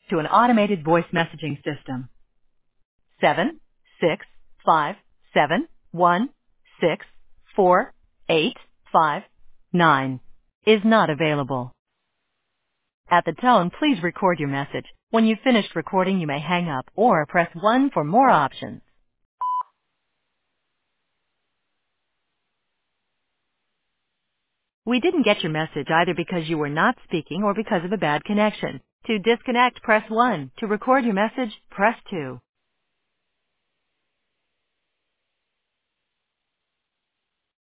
to an automated voice messaging system. 76571648559 is not available. At the tone, please record your message. When you've finished recording, you may hang up or press 1 for more options. We didn't get your message either because you were not speaking or because of a bad connection. To disconnect, press 1. To record your message, press 2.